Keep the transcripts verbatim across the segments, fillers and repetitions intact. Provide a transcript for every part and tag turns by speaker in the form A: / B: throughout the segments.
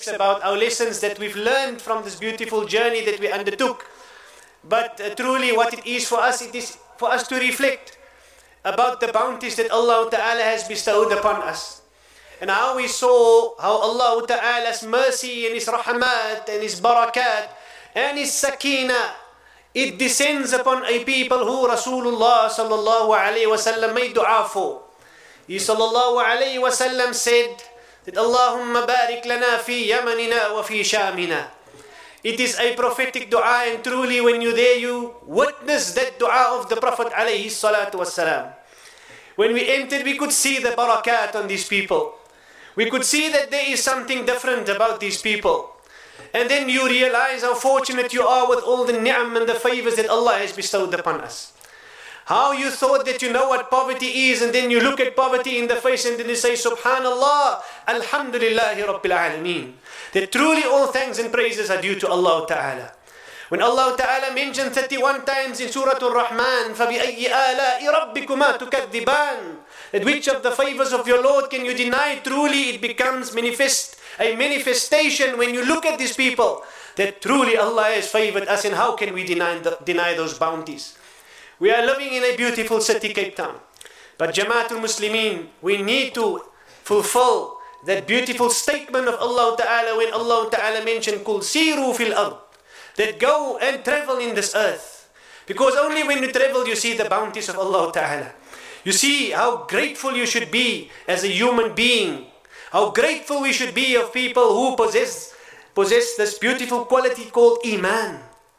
A: about our lessons that we've learned from this beautiful journey that we undertook. But uh, truly what it is for us, it is for us to reflect about the bounties that Allah Ta'ala has bestowed upon us. And how we saw how Allah Ta'ala's mercy and His rahmat and His barakat and His sakina, it descends upon a people who Rasulullah sallallahu alayhi wa sallam made dua for. He sallallahu alayhi wa sallam said that Allahumma barik lana fi yamanina wa fi shamina. It is a prophetic dua, and truly when you're there you witness that dua of the Prophet alayhi salatu wassalam. When we entered, we could see the barakat on these people. We could see that there is something different about these people. And then you realize how fortunate you are with all the ni'am and the favors that Allah has bestowed upon us. How you thought that you know what poverty is, and then you look at poverty in the face and then you say, Subhanallah, Alhamdulillahi Rabbil Alameen. That truly all thanks and praises are due to Allah Ta'ala. When Allah Ta'ala mentioned thirty-one times in Surah Al-Rahman, فَبِأَيِّ آلَاءِ رَبِّكُمَا تُكَذِّبَانِ, that which of the favors of your Lord can you deny? Truly it becomes manifest, a manifestation when you look at these people, that truly Allah has favored us, and how can we deny, the, deny those bounties? We are living in a beautiful city, Cape Town. But Jamaatul Muslimin, we need to fulfill that beautiful statement of Allah Ta'ala when Allah Ta'ala mentioned, Kul siru fil ard, that go and travel in this earth. Because only when you travel you see the bounties of Allah Ta'ala. You see how grateful you should be as a human being. How grateful we should be of people who possess, possess this beautiful quality called Iman.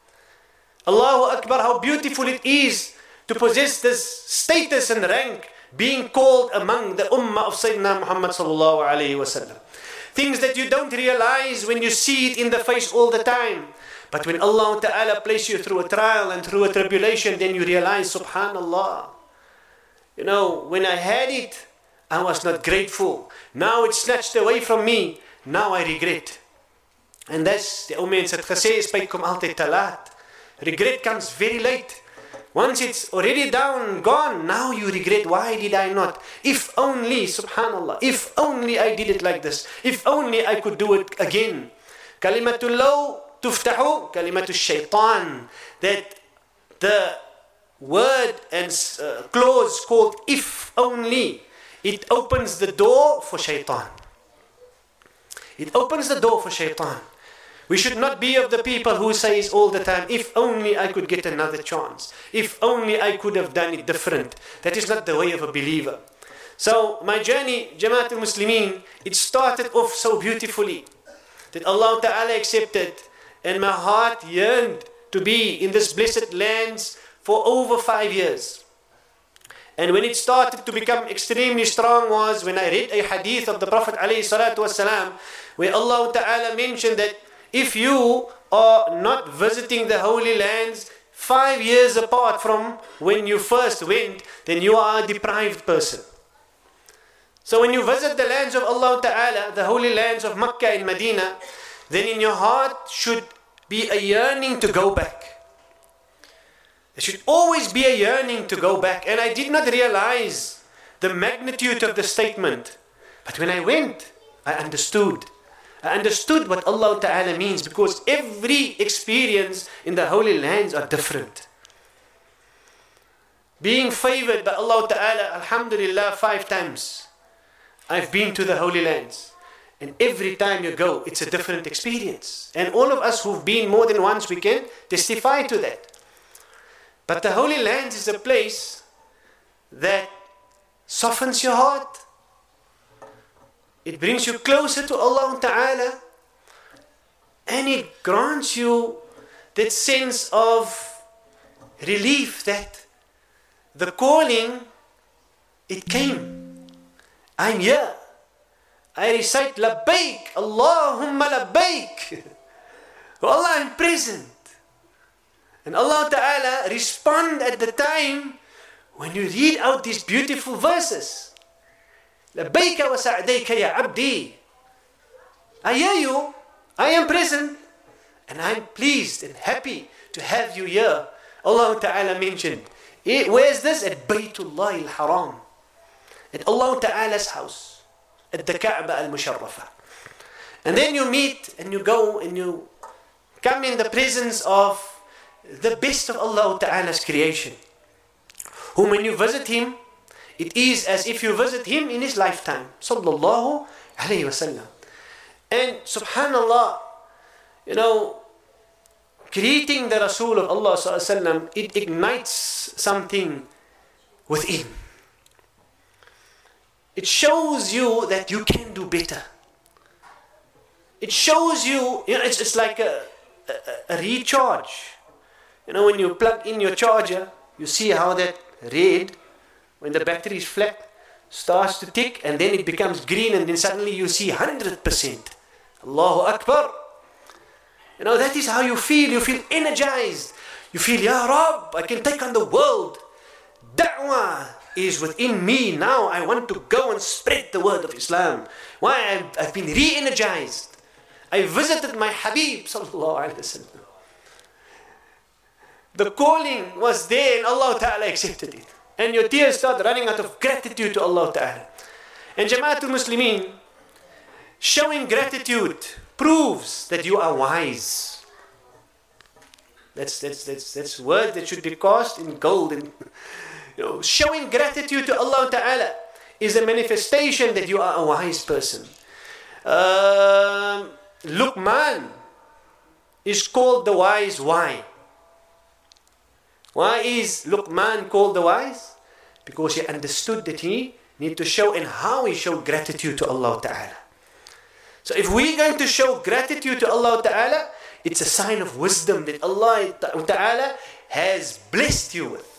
A: Allahu Akbar, how beautiful it is to possess this status and rank, being called among the ummah of Sayyidina Muhammad sallallahu alayhi wa sallam. Things that you don't realize when you see it in the face all the time. But when Allah Ta'ala places you through a trial and through a tribulation, then you realize, Subhanallah. You know, when I had it, I was not grateful. Now it's snatched away from me. Now I regret. And that's the ou mens het gesê, spyt kom altyd te laat. Regret comes very late. Once it's already down, gone, now you regret, why did I not? If only, subhanallah, if only I did it like this. If only I could do it again. Kalimatul law tuftahu, kalimatul shaitan. That the word and uh, clause called if only, it opens the door for shaitan. It opens the door for shaitan. We should not be of the people who says all the time, if only I could get another chance. If only I could have done it different. That is not the way of a believer. So my journey, Jamaatul Muslimin, it started off so beautifully that Allah Ta'ala accepted, and my heart yearned to be in this blessed lands for over five years. And when it started to become extremely strong was when I read a hadith of the Prophet ﷺ, where Allah Ta'ala mentioned that if you are not visiting the holy lands five years apart from when you first went, then you are a deprived person. So when you visit the lands of Allah Ta'ala, the holy lands of Makkah and Medina, then in your heart should be a yearning to go back. There should always be a yearning to go back. And I did not realize the magnitude of the statement. But when I went, I understood. I understood what Allah Ta'ala means, because every experience in the holy lands are different. Being favored by Allah Ta'ala, alhamdulillah, five times I've been to the holy lands. And every time you go, it's a different experience. And all of us who've been more than once, we can testify to that. But the holy lands is a place that softens your heart. It brings you closer to Allah Ta'ala, and it grants you that sense of relief that the calling, it came. I'm here. I recite Labbaik, Allahumma Labbaik. Oh Allah, I'm present. And Allah Ta'ala respond at the time when you read out these beautiful verses. Labbayka wa sa'dayka ya abdi. I hear you, I am present, and I'm pleased and happy to have you here. Allah Ta'ala mentioned, where's this? At Baytullah al-Haram. At Allah Ta'ala's house. At the Kaaba al-Musharrafa. And then you meet and you go and you come in the presence of the best of Allah Ta'ala's creation, whom when you visit him, it is as if you visit him in his lifetime. Sallallahu alayhi wasallam. And subhanallah, you know, greeting the Rasul of Allah Sallallahu Alaihi Wasallam, it ignites something within. It shows you that you can do better. It shows you, you know, it's, it's like a, a, a recharge. You know, when you plug in your charger, you see how that red, when the battery is flat, starts to tick, and then it becomes green, and then suddenly you see one hundred percent. Allahu Akbar. You know, that is how you feel. You feel energized. You feel, Ya Rab, I can take on the world. Da'wah is within me. Now I want to go and spread the word of Islam. Why? I've, I've been re-energized. I visited my Habib, sallallahu alayhi wa sallam. The calling was there and Allah Ta'ala accepted it. And your tears start running out of gratitude to Allah Ta'ala. And Jamaatul Muslimin, showing gratitude proves that you are wise. That's that's that's that's word that should be cast in gold. And, you know, showing gratitude to Allah Ta'ala is a manifestation that you are a wise person. Uh, Luqman is called the wise. Why? Why is Luqman called the wise? Because he understood that he need to show and how he showed gratitude to Allah Ta'ala. So if we're going to show gratitude to Allah Ta'ala, it's a sign of wisdom that Allah Ta'ala has blessed you with.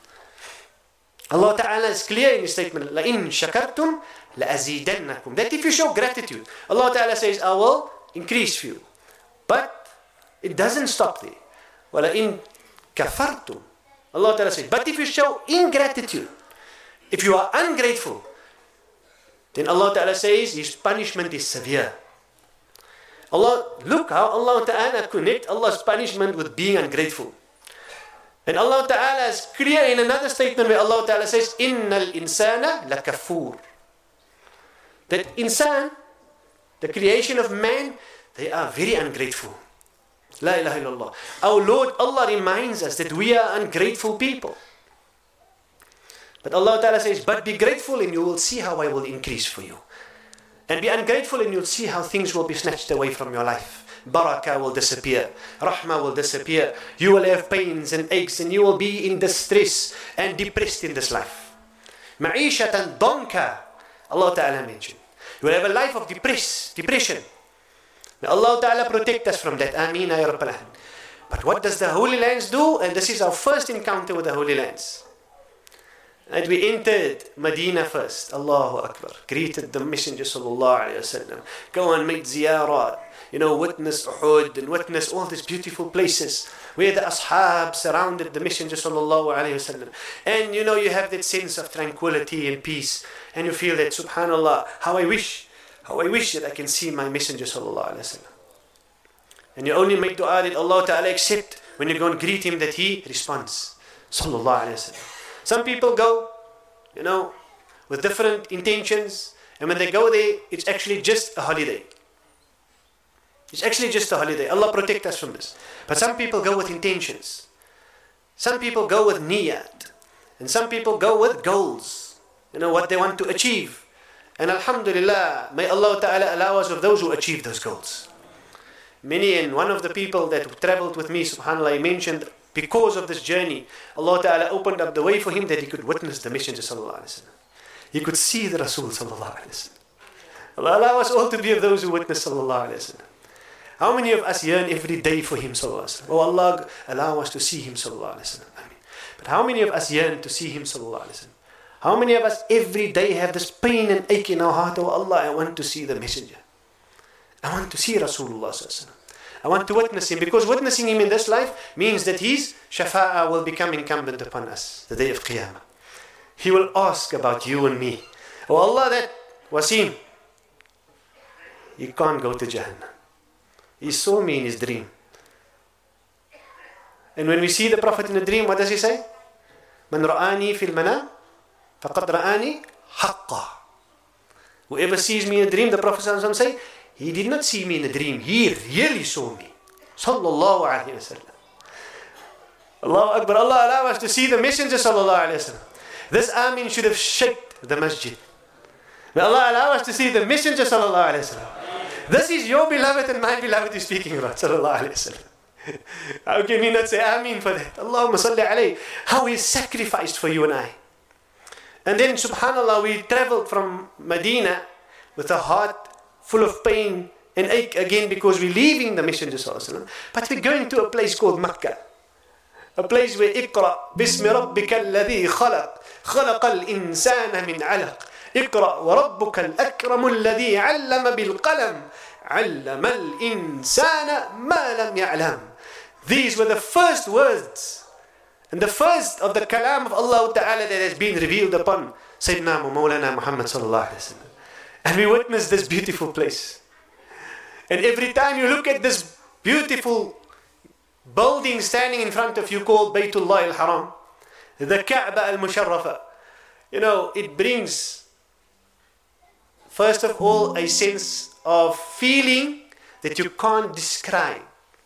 A: Allah Ta'ala is clear in His statement, لَإِن شَكَرْتُمْ لَأَزِيدَنَّكُمْ. That if you show gratitude, Allah Ta'ala says, I will increase for you. But it doesn't stop there. وَلَإِن كَفَرْتُمْ. Allah Ta'ala says, but if you show ingratitude, if you are ungrateful, then Allah Ta'ala says His punishment is severe. Allah, look how Allah Ta'ala connect Allah's punishment with being ungrateful. And Allah Ta'ala is clear in another statement where Allah Ta'ala says, Innal insana lakafur. That insan, the creation of man, they are very ungrateful. La ilaha illallah. Our Lord Allah reminds us that we are ungrateful people. But Allah Ta'ala says, but be grateful and you will see how I will increase for you. And be ungrateful and you'll see how things will be snatched away from your life. Barakah will disappear. Rahmah will disappear. You will have pains and aches and you will be in distress and depressed in this life. Ma'ishatan donka, Allah Ta'ala mentioned. You will have a life of depress, depression. May Allah Ta'ala protect us from that. Ameen ya Rabbal Alamin. But what does the Holy Lands do? And this is our first encounter with the Holy Lands. And we entered Medina first. Allahu Akbar. Greeted the Messenger Sallallahu Alaihi Wasallam. Go and make ziyarat. You know, witness Uhud and witness all these beautiful places where the ashab surrounded the Messenger Sallallahu Alaihi Wasallam. And you know, you have that sense of tranquility and peace. And you feel that, subhanallah, how I wish, how I wish that I can see my Messenger Sallallahu Alaihi Wasallam. And you only make dua that Allah Ta'ala accept when you go and greet him, that he responds. Sallallahu Alaihi Wasallam. Some people go, you know, with different intentions, and when they go there, it's actually just a holiday. It's actually just a holiday. Allah protect us from this. But some people go with intentions. Some people go with niyat. And some people go with goals. You know, what they want to achieve. And alhamdulillah, may Allah Ta'ala allow us of those who achieve those goals. Many, and one of the people that traveled with me, subhanAllah, he mentioned, because of this journey, Allah Ta'ala opened up the way for him that he could witness the Messenger Sallallahu Alaihi Wasallam. He could see the Rasul Sallallahu Alaihi Wasallam. Allah allow us all to be of those who witness Sallallahu Alaihi Wasallam. How many of us yearn every day for him Sallallahu Alaihi Wasallam? Oh Allah, allow us to see him Sallallahu Alaihi Wasallam. Ameen. But how many of us yearn to see him Sallallahu Alaihi Wasallam? How many of us every day have this pain and ache in our heart? Oh Allah, I want to see the Messenger. I want to see Rasulullah Sallallahu Alaihi Wasallam. I want to witness him, because witnessing him in this life means that his shafa'ah will become incumbent upon us the day of Qiyamah. He will ask about you and me. Oh Allah, that Wasim, he can't go to Jahannam. He saw me in his dream. And when we see the Prophet in a dream, what does he say? Man ra'ani fil manam, faqad ra'ani haqqa. Whoever sees me in a dream, the Prophet says, he did not see me in a dream. He really saw me. Sallallahu alayhi wa sallam. Allahu Akbar. Allah allow us to see the Messenger sallallahu alayhi wa sallam. This Amin should have shaked the masjid. May Allah allow us to see the Messenger sallallahu alayhi wa sallam. This is your beloved and my beloved is speaking about sallallahu alayhi wa sallam. How can we not say Amin for that? Allahumma salli alayhi. How he sacrificed for you and I. And then subhanallah, we traveled from Medina with a heart full of pain and ache again because we're leaving the Messenger sallallahu alayhi wa sallam. But we're going to a place called Makkah. A place where اقرأ باسم ربك الذي خلق خلق الإنسان من علق اقرأ وربك الأكرم الذي علم بالقلم علم الإنسان ما لم يعلم. These were the first words and the first of the kalam of Allah Ta'ala that has been revealed upon Sayyidina Mawlana Muhammad sallallahu alayhi wa sallam. And we witnessed this beautiful place. And every time you look at this beautiful building standing in front of you called Baytullah al-Haram, the Kaaba al-Musharrafa, you know, it brings, first of all, a sense of feeling that you can't describe.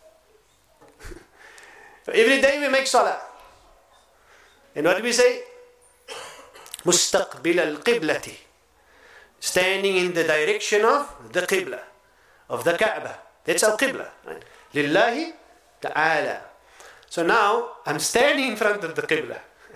A: Every day we make salah. And what do we say? Mustaqbil al-Qiblati. Standing in the direction of the Qibla, of the Kaaba. That's our Qibla. Right? Lillahi Ta'ala. So now I'm standing in front of the Qibla.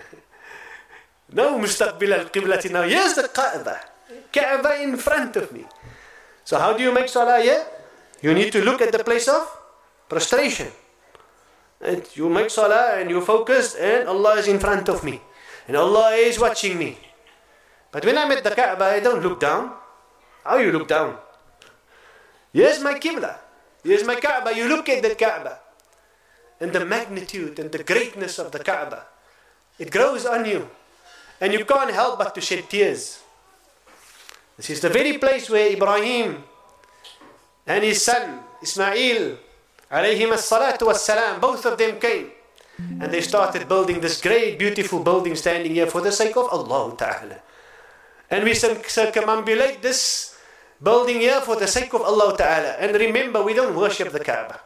A: No mustaqbil al-Qiblati now. Here's the Kaaba. Kaaba in front of me. So how do you make salah here? You need to look at the place of prostration. And you make salah and you focus and Allah is in front of me. And Allah is watching me. But when I'm at the Kaaba, I don't look down. How you look down? Here's my Qibla. Here's my Kaaba. You look at the Kaaba. And the magnitude and the greatness of the Kaaba, it grows on you. And you can't help but to shed tears. This is the very place where Ibrahim and his son Ismail alayhim as-salatu was-salam, both of them came. And they started building this great beautiful building standing here for the sake of Allah Ta'ala. And we circumambulate this building here for the sake of Allah Ta'ala. And remember, we don't worship the Kaaba.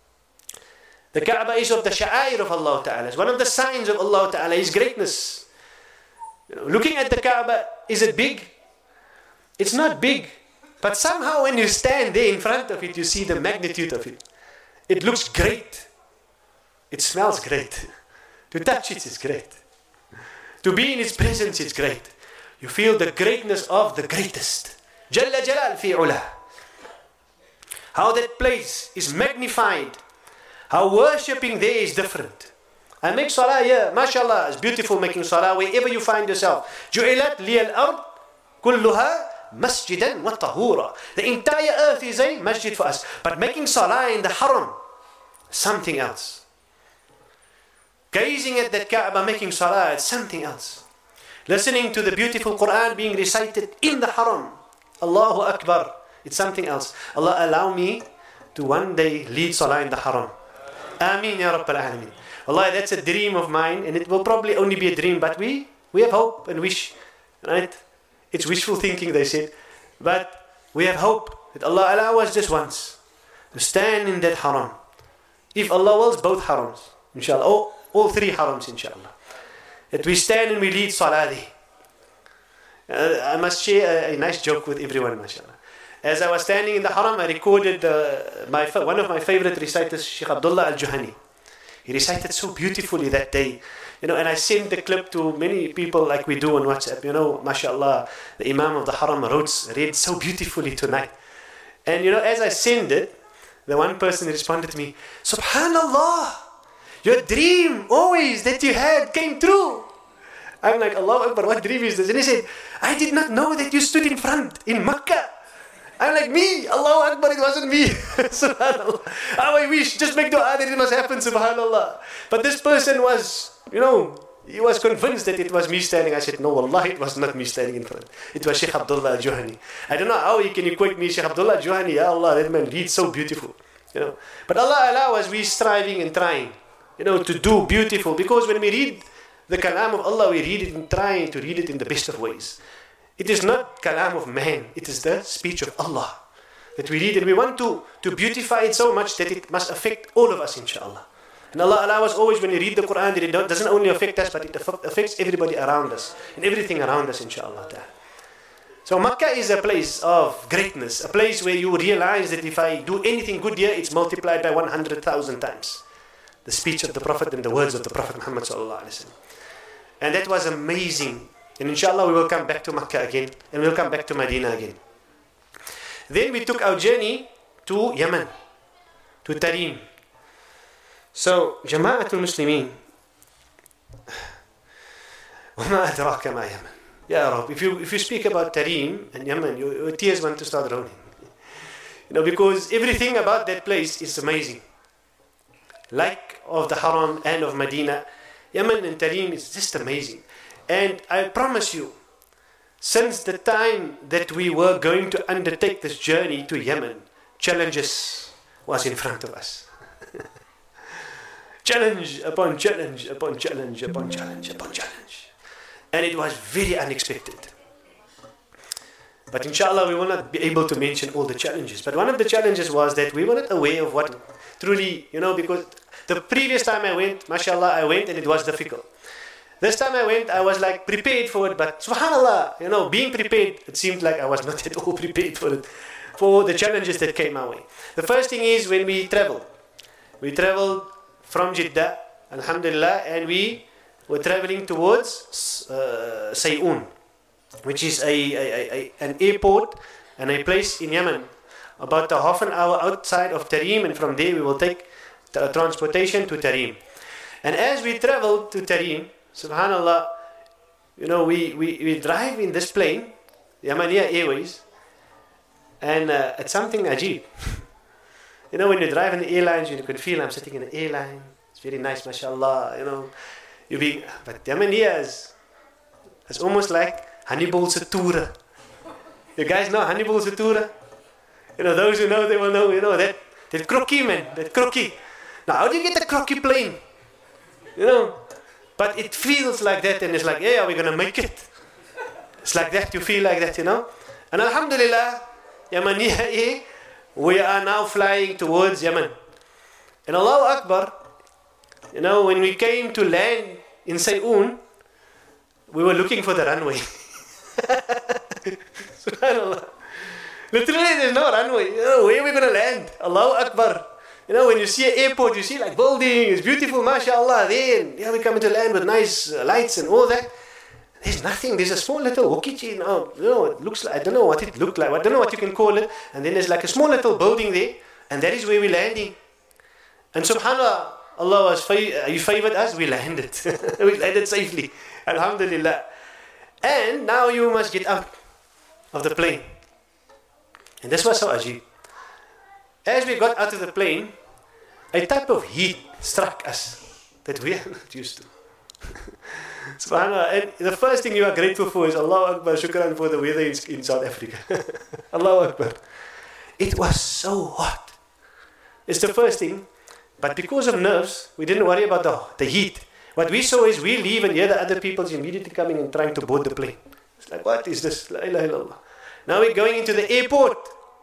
A: The Kaaba is of the sha'air of Allah Ta'ala. It's one of the signs of Allah Ta'ala, His greatness. You know, looking at the Kaaba, is it big? It's not big. But somehow when you stand there in front of it, you see the magnitude of it. It looks great. It smells great. To touch it is great. To be in its presence is great. You feel the greatness of the greatest. Jalla Jalal fi ula. How that place is magnified. How worshipping there is different. I make salah here, mashallah, it's beautiful making salah wherever you find yourself. Ju'ilat liyal ard kulluha masjidan wa tahura. The entire earth is a masjid for us. But making salah in the haram, something else. Gazing at that Kaaba, making salah, it's something else. Listening to the beautiful Quran being recited in the haram, Allahu Akbar, it's something else. Allah allow me to one day lead salah in the haram. Ameen ya Rabbal Alameen. Allah, that's a dream of mine, and it will probably only be a dream, but we, we have hope and wish, right? It's wishful thinking, they said, but we have hope that Allah allow us just once to stand in that haram. If Allah wills, both harams, inshallah, all, all three harams, inshallah. That we stand and we lead salah there. Uh, I must share a, a nice joke with everyone, mashallah. As I was standing in the haram, I recorded uh, my, one of my favorite reciters, Sheikh Abdullah Al-Juhani. He recited so beautifully that day. You know, and I sent the clip to many people like we do on WhatsApp. You know, mashallah, the Imam of the haram wrote, read so beautifully tonight. And you know, as I sent it, the one person responded to me, Subhanallah, your dream always that you had came true. I'm like, Allahu Akbar, what dream is this? And he said, I did not know that you stood in front in Makkah. I'm like, me, Allahu Akbar, it wasn't me. Subhanallah. How I wish, just make dua that it must happen, subhanallah. But this person was, you know, he was convinced that it was me standing. I said, no, wallahi, it was not me standing in front. It was Sheikh Abdullah Al-Juhani. I don't know how he can equate me, Sheikh Abdullah Al-Juhani. Ya Allah, that man reads so beautiful. You know. But Allah allow us, we striving and trying, you know, to do beautiful. Because when we read the kalam of Allah, we read it and trying to read it in the best of ways. It is not kalam of man, it is the speech of Allah. that we read, and we want to, to beautify it so much that it must affect all of us, inshallah. And Allah allow us always, when we read the Quran, that it doesn't only affect us, but it affects everybody around us, and everything around us, inshallah. So Makkah is a place of greatness, a place where you realize that if I do anything good here, it's multiplied by one hundred thousand times. The speech of the Prophet and the words of the Prophet Muhammad sallallahu alaihi wasallam. And that was amazing. And inshallah we will come back to Makkah again, and we'll come back to Medina again. Then we took our journey to Yemen, to Tarim. So, Jama'atul Muslimin, وَمَا أَدْرَاكَ مَا Yemen. Ya Rab, if you, if you speak about Tarim and Yemen, your, your tears want to start rolling. You know, because everything about that place is amazing. Like of the Haram and of Medina, Yemen and Tarim is just amazing. And I promise you, since the time that we were going to undertake this journey to Yemen, challenges was in front of us. Challenge upon challenge upon challenge upon challenge upon challenge. And it was very unexpected. But inshallah we will not be able to mention all the challenges. But one of the challenges was that we were not aware of what truly, you know, because the previous time I went, mashallah, I went and it was difficult. This time I went, I was like prepared for it, but subhanallah, you know, being prepared, it seemed like I was not at all prepared for it, for the challenges that came my way. The first thing is when we traveled. We traveled from Jeddah, alhamdulillah, and we were traveling towards uh, Say'un, which is a, a, a, an airport and a place in Yemen, about a half an hour outside of Tarim, and from there we will take the transportation to Tarim. And as we traveled to Tarim, subhanallah, you know, we, we, we drive in this plane, Yemenia Airways, and uh, it's something ajib. You know, when you drive in the airlines, you can feel I'm sitting in an airline. It's very nice, mashallah, you know. You be, but Yemenia is, it's almost like Hannibal Satura. You guys know Hannibal Satura? You know, those who know, they will know, you know, that, that croquis, man, that croquis. Now, how do you get a croquis plane? You know? But it feels like that, and it's like, hey, are we going to make it? It's like that, you feel like that, you know. And alhamdulillah, Yemenia, we are now flying towards Yemen. And Allahu Akbar, you know, when we came to land in Say'un, we were looking for the runway. Subhanallah. Literally, there's no runway. You know, where are we going to land? Allahu Akbar. You know, when you see an airport, you see like buildings, beautiful, mashallah, then yeah, we come into land with nice uh, lights and all that. There's nothing. There's a small little hokichi. No, you know, it looks like, I don't know what it looked like. I don't know what you can call it. And then there's like a small little building there, and that is where we're landing. And subhanallah, Allah was fav- you favored us, we landed. We landed safely. Alhamdulillah. And now you must get out of the plane. And this was so ajib. As we got out of the plane, a type of heat struck us that we are not used to. SubhanAllah. And the first thing you are grateful for is Allahu Akbar, shukran for the weather in, in South Africa. Allahu Akbar. It was so hot. It's the first thing. But because of nerves, we didn't worry about the, the heat. What we saw is we leave and hear the other people's immediately coming and trying to board the plane. It's like, what is this? La ilaha illallah. Now we're going into the airport.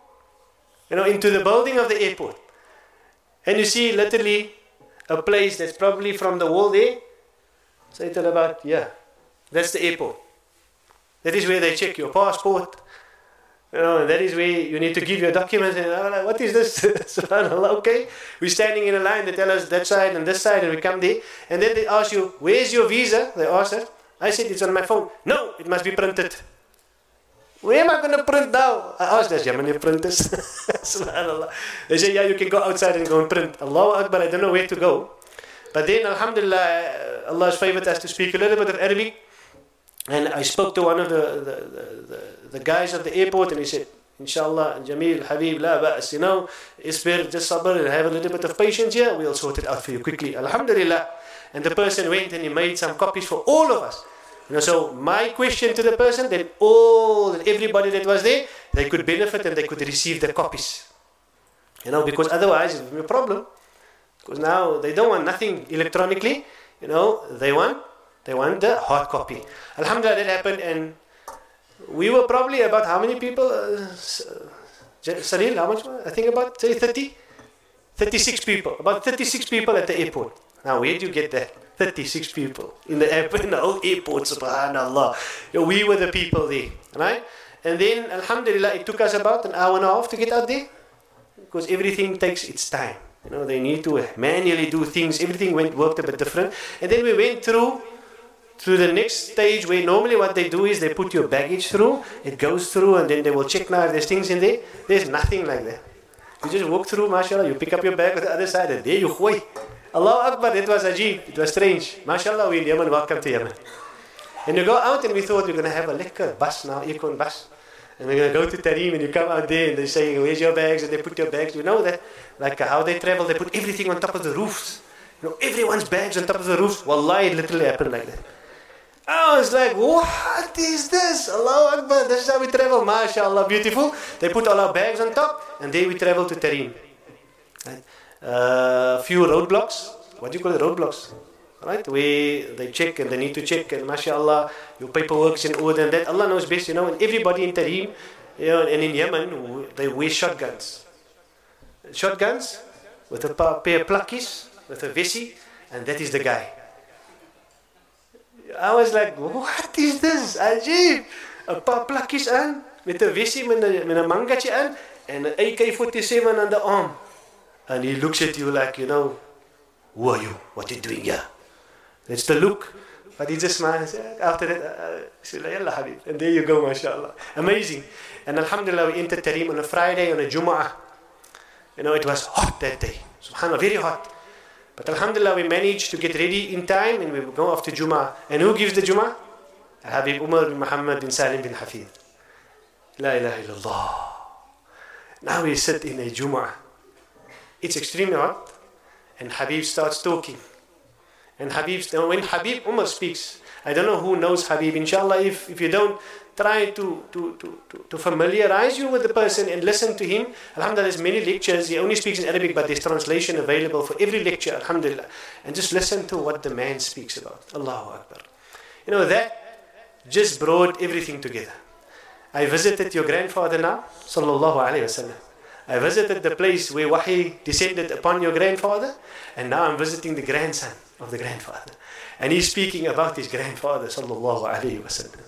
A: You know, into the building of the airport. And you see literally a place that's probably from the wall there. Say till about, yeah. That's the airport. That is where they check your passport. You know, and that is where you need to give your documents. And I'm like, what is this? SubhanAllah, okay. We're standing in a line. They tell us that side and this side, and we come there. And then they ask you, where's your visa? They ask us. I said, it's on my phone. No, it must be printed. Where am I going to print now? I asked, does Yemeni printers? SubhanAllah. They say, yeah, you can go outside and go and print. Allahu Akbar, I don't know where to go. But then, alhamdulillah, Allah has favored us to speak a little bit of Arabic. And I spoke to one of the, the, the, the, the guys of the airport, and he said, Inshallah, Jamil, Habib, la ba'as, you know, isbir, just sabr, and have a little bit of patience here, we'll sort it out for you quickly. Alhamdulillah. And the person went and he made some copies for all of us. You know, so my question to the person, then all, everybody that was there, they could benefit and they could receive the copies. You know, because otherwise it would be a problem. Because now they don't want nothing electronically, you know, they want, they want the hard copy. Alhamdulillah, that happened, and we were probably about how many people? Uh, Salil, how much? I think about say thirty, thirty-six people. About thirty-six people at the airport. Now, where do you get that? thirty-six people in the airport, in the whole airport. Subhanallah. You know, we were the people there, right? And then, alhamdulillah, it took us about an hour and a half to get out there, because everything takes its time. You know, they need to manually do things. Everything went worked a bit different. And then we went through to the next stage, where normally what they do is they put your baggage through, it goes through, and then they will check now if there's things in there. There's nothing like that. You just walk through, mashallah, you pick up your bag on the other side, and there you go. Allahu Akbar, it was ajib, it was strange. Mashallah, we in Yemen, welcome to Yemen. And you go out, and we thought we're going to have a lekker bus now, aircon bus. And we're going to go to Tarim, and you come out there, and they say, where's your bags? And they put your bags. You know that, like uh, how they travel, they put everything on top of the roofs. You know, everyone's bags on top of the roofs. Wallahi, it literally happened like that. I was like, what is this? Allahu Akbar, this is how we travel. MashaAllah, beautiful. They put all our bags on top, and there we travel to Tarim. Right? A uh, few roadblocks. What do you call it? Roadblocks. Right? Where they check, and they need to check, and MashaAllah, your paperwork's in order, and that Allah knows best, you know. And everybody in Tarim, you know, and in Yemen, they wear shotguns. Shotguns with a pair of plakkies, with a vesi, and that is the guy. I was like, what is this? Ajib. Een paar plakjes aan, met een visie, met een, met een mangatje aan, en een A K forty-seven on the arm. And he looks at you like, you know, who are you? What are you doing here? That's the look. But he just smiles. After that, uh, Yalla Habib. And there you go, mashallah. Amazing. And alhamdulillah, we entered Tarim on a Friday, on a Jumu'ah. You know, it was hot that day. Subhanallah, very hot. But alhamdulillah, we managed to get ready in time, and we go off to Jumu'ah. And who gives the Jumu'ah? Habib Umar bin Muhammad bin Salim bin Hafid. La ilaha illallah. Now we sit in a Jumu'ah. It's extremely hot. And Habib starts talking. And Habib, when Habib Umar speaks, I don't know who knows Habib. Inshallah, if, if you don't, try to, to, to, to, to familiarize you with the person and listen to him. Alhamdulillah, there's many lectures. He only speaks in Arabic, but there's translation available for every lecture, alhamdulillah. And just listen to what the man speaks about. Allahu Akbar. You know, that just brought everything together. I visited your grandfather now, sallallahu alayhi wasallam. I visited the place where wahi descended upon your grandfather, and now I'm visiting the grandson of the grandfather. And he's speaking about his grandfather, sallallahu alayhi wasallam.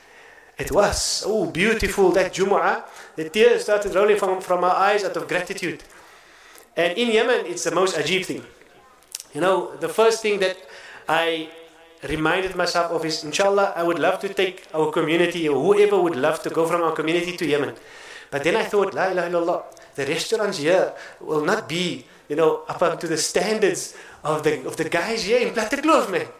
A: It was so beautiful, that Jumu'ah. The tears started rolling from, from our eyes out of gratitude. And in Yemen, it's the most ajib thing. You know, the first thing that I reminded myself of is, inshallah, I would love to take our community, or whoever would love to go from our community to Yemen. But then I thought, la ilaha illallah, the restaurants here will not be, you know, up to the standards of the, of the guys here in Plattekloof, man.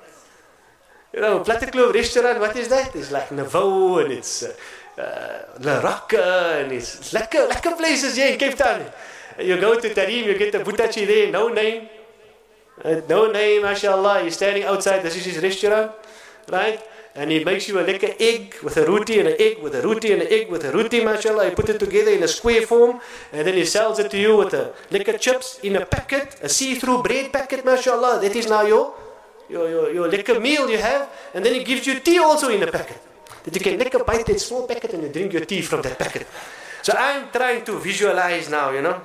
A: You know, Plattekloof restaurant, what is that? It's like Navo, and it's uh, uh, La Rocca, and it's, it's lekker, lekker places here in Cape Town. You go to Tarim, you get the Butachi there, no name. Uh, no name, mashallah. He's standing outside, this is his restaurant, right? And he makes you a lekker egg with a roti, and an egg with a roti, and an egg with a roti, mashallah. He put it together in a square form, and then he sells it to you with a lekker chips in a packet, a see-through bread packet, mashallah. That is now your Your, your, your lekker meal you have, and then he gives you tea also in a packet. That you can lekker bite that small packet and you drink your tea from that packet. So I'm trying to visualize now, you know.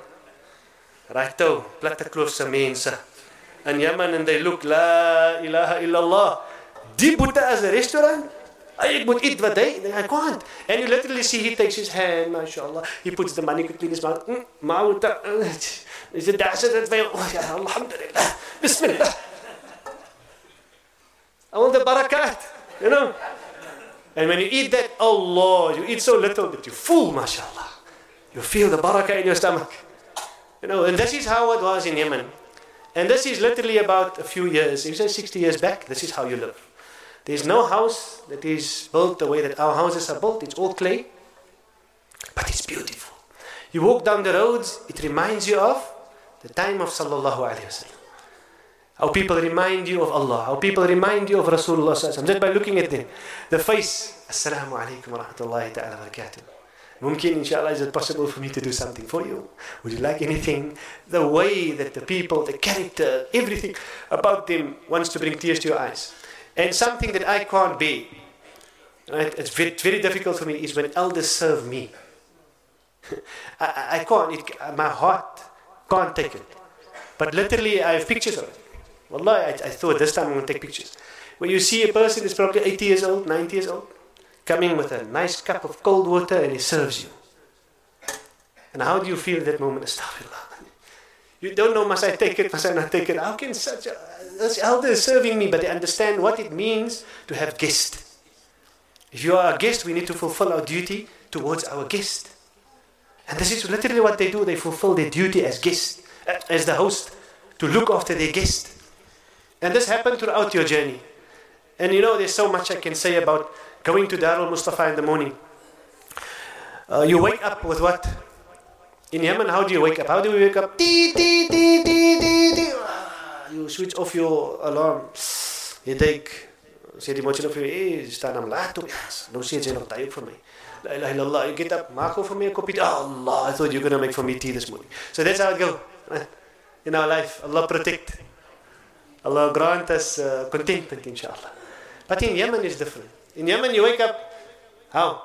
A: Righto, Plattekloofse mense in Yemen, and they look, la ilaha illallah. Die boete as a restaurant? Ek moet eat wat hy, I can't. And you literally see he takes his hand, mashallah. He puts the money quickly in his mouth. Mauta, is it that's it? Alhamdulillah, Bismillah. All the barakat, you know. And when you eat that, Allah, you eat so little that you full, mashallah. You feel the barakah in your stomach. You know, and this is how it was in Yemen. And this is literally about a few years, if you say sixty years back, this is how you live. There's no house that is built the way that our houses are built. It's all clay, but it's beautiful. You walk down the roads, it reminds you of the time of sallallahu alayhi wa sallam. How people remind you of Allah. How people remind you of Rasulullah sallallahu alaihi wasallam. Just by looking at them. The face. Assalamu alaikum wa rahmatullahi ta'ala wa barakatuh. Mumkin, inshallah, is it possible for me to do something for you? Would you like anything? The way that the people, the character, everything about them wants to bring tears to your eyes. And something that I can't bear, right? It's very, very difficult for me, is when elders serve me. I, I, I can't, it, my heart can't take it. But literally, I have pictures of it. Wallah, I, I thought this time I'm going to take pictures. Where you see a person who's probably eighty years old, ninety years old, coming with a nice cup of cold water and he serves you. And how do you feel at that moment? Astaghfirullah. You don't know, must I take it, must I not take it? How can such a, this elder is serving me, but they understand what it means to have guests. If you are a guest, we need to fulfill our duty towards our guest. And this is literally what they do. They fulfill their duty as guests, as the host, to look after their guest. And this happened throughout your journey. And you know, there's so much I can say about going to Darul Mustafa in the morning. Uh, you wake up with what? In Yemen, how do you wake up? How do we wake up? Dee, dee, dee, dee, dee, dee. You switch off your alarm. Headache. Sê die motie nou vir jy, jy staan am laat op. Nou sê jy nog taai vir my. La ilaha illallah. You get up, maak for me a copy. Allah, I thought you were going to make for me tea this morning. So that's how it goes in our life. Allah protect. Allah grant us uh, contentment, inshallah. But in Yemen it's different. In Yemen you wake up, how?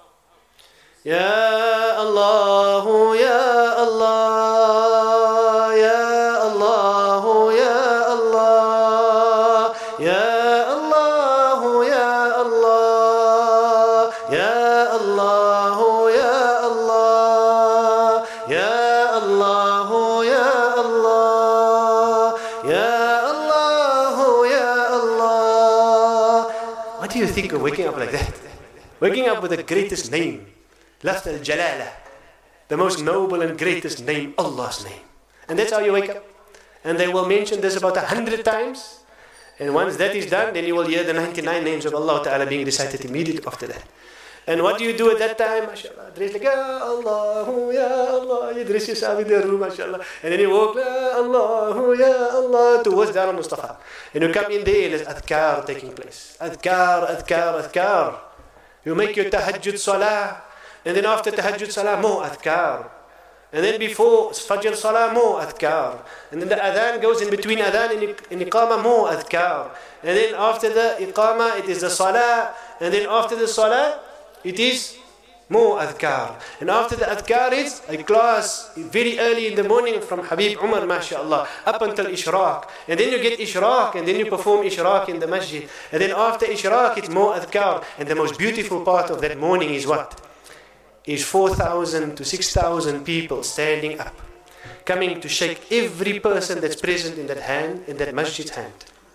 A: Ya Allah, Ya Allah, Ya Allah, Ya Allah, Ya Allah, Ya Allah, Ya Allah, Ya Allah, Ya Allah, Ya Allah, Ya Allah, Ya Allah. What do you think of waking up like that? Waking up with the greatest name. Lafz al-Jalala, the most noble and greatest name, Allah's name. And that's how you wake up. And they will mention this about a hundred times. And once that is done, then you will hear the ninety-nine names of Allah Ta'ala being recited immediately after that. And what do you do at that time? MashaAllah, dress like, Ya Allah, Ya Allah. You dress yourself in the room, MashaAllah. And then you walk, Ya Allah, Ya Allah, towards Darul Mustafa. And you come in there, and there's adhkar taking place. Adhkar, adhkar, adhkar. You make your tahajjud salah. And then after tahajjud salah, more adhkar. And then before fajr salah, more adhkar. And then the adhan goes in between adhan and iqamah, more adhkar. And then after the iqamah, it is the salah. And then after the salah, it is more adhkar. And after the adhkar is a class very early in the morning from Habib Umar, mashallah, up until Ishraq. And then you get Ishraq, and then you perform Ishraq in the masjid. And then after Ishraq, it's more adhkar. And the most beautiful part of that morning is what? Is four thousand to six thousand people standing up, coming to shake every person that's present in that hand, in that masjid's hand.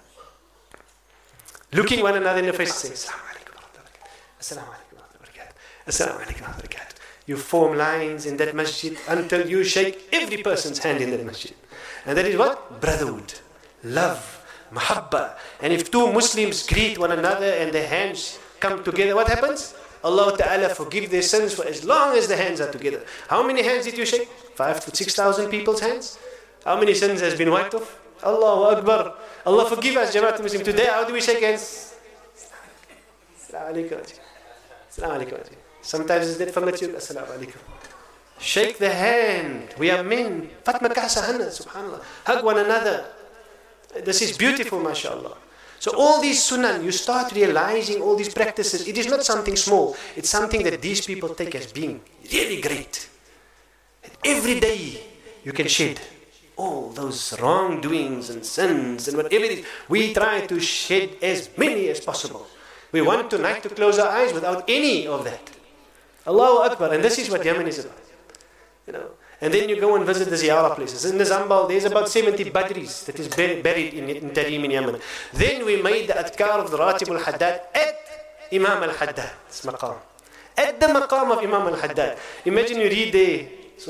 A: Looking one another in the face, saying, Assalamu alaikum wa rahmatullahi. Assalamu alaikum wa rahmatullahi. You form lines in that masjid until you shake every person's hand in that masjid. And that is what? Brotherhood, love, mahabba. And if two Muslims greet one another and their hands come together, what happens? Allah Ta'ala forgive their sins for as long as the hands are together. How many hands did you shake? Five to six thousand people's hands? How many sins has been wiped off? Allahu Akbar. Allah forgive us, Jama'at Muslim. Today, how do we shake hands? Assalamu alaikum. Assalamu alaikum. Sometimes it's that from the children. Assalamu alaikum. Shake the hand. We are men. Fatma kahsahana, subhanAllah. Hug one another. This is beautiful, mashallah. So all these sunan, you start realizing all these practices. It is not something small. It's something that these people take as being really great. And every day you can shed all those wrongdoings and sins and whatever it is. We try to shed as many as possible. We want tonight to close our eyes without any of that. Allahu Akbar. And this is what Yemen is about. You know. And then you go and visit the ziyarah places. In the Zambal, there's about seventy badris that is buried in, in Tarim in Yemen. Then we made the adhkar of the Ratib al-Haddad at Imam al-Haddad's maqam. At the maqam of Imam al-Haddad. Imagine you read there.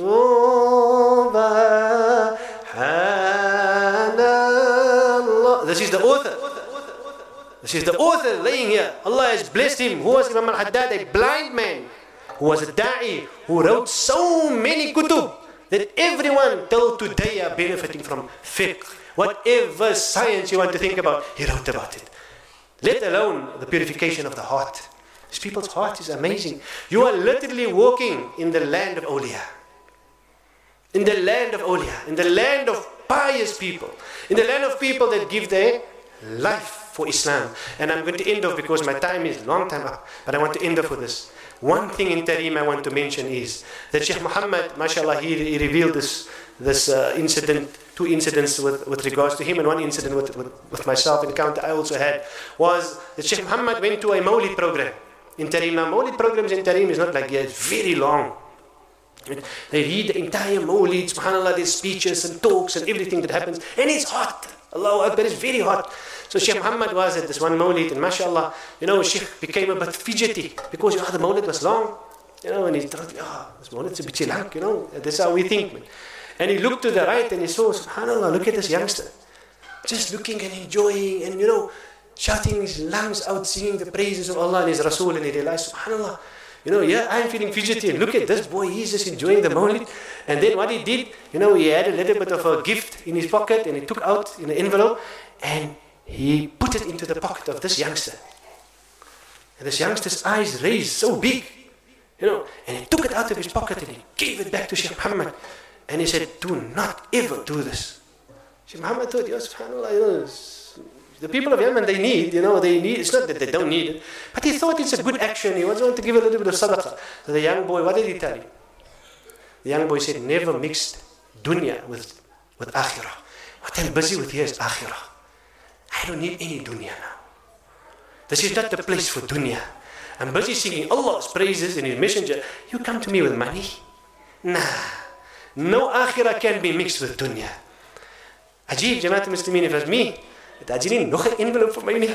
A: Subhanallah. This is the author. This is the author laying here. Allah has blessed him. Who was Imam al-Haddad? A blind man. Who was a da'i, who wrote so many kutub that everyone till today are benefiting from fiqh. Whatever science you want to think about, he wrote about it. Let alone the purification of the heart. These people's heart is amazing. You are literally walking in the land of awliya. In the land of awliya. In the land of pious people. In the land of people that give their life for Islam. And I'm going to end off because my time is long time up. But I want to end off with this. One thing in Tareem I want to mention is that Sheikh Muhammad, mashallah, he, he revealed this, this uh, incident, two incidents with, with regards to him, and one incident with, with, with myself, encounter I also had, was that Sheikh Muhammad went to a Mawlid program in Tareem. Now, Mawlid programs in Tareem is not like, yeah, it's very long. They read the entire Mawlid, subhanAllah, there's speeches and talks and everything that happens, and it's hot. Allahu Akbar, it's very hot. So Sheikh Muhammad was at this one Mawlid, and mashallah, you know, Sheikh became a bit fidgety because, you know, the Mawlid was long, you know, and he thought, ah, oh, this Mawlid's a bit long, you know, that's how we think, man. And he looked to the right and he saw, subhanAllah, look at this youngster, just looking and enjoying and, you know, shouting his lungs out, singing the praises of Allah and His Rasul, and he realized, subhanAllah, you know, yeah, I'm feeling fidgety, and look at this boy, he's just enjoying the Mawlid. And then what he did, you know, he had a little bit of a gift in his pocket, and he took out in an envelope, and he put it into the pocket of this youngster. And this youngster's eyes raised so big, you know, and he took it out of his pocket and he gave it back to Sheikh Muhammad. And he said, do not ever do this. Sheikh Muhammad thought, yes, subhanAllah, you know, the people of Yemen, they need, you know, they need, it's not that they don't need it, but he thought it's a good action. He was going to give a little bit of sadaqah. So the young boy, what did he tell him? The young boy said, never mix dunya with, with akhirah. What I'm busy with here is akhirah. I don't need any dunya now. This is not the place for dunya. I'm busy singing Allah's praises and His messenger. You come to me with money? Nah. No akhirah can be mixed with dunya. Ajib, Jamaat al-Muslimin, if it was me, het had jy nie nog 'n envelope vir my nie.